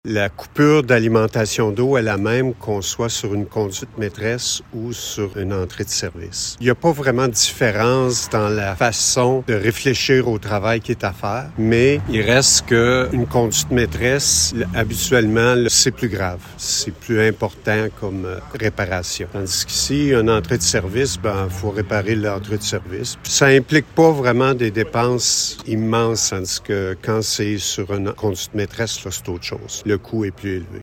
La coupure d'alimentation d'eau est la même qu'on soit sur une conduite maîtresse ou sur une entrée de service. Il n'y a pas vraiment de différence dans la façon de réfléchir au travail qui est à faire, mais il reste qu'une conduite maîtresse, habituellement, c'est plus grave. C'est plus important comme réparation. Tandis qu'ici, une entrée de service, faut réparer l'entrée de service. Puis ça implique pas vraiment des dépenses immenses, tandis que quand c'est sur une conduite maîtresse, là, c'est autre chose. Le coût est plus élevé.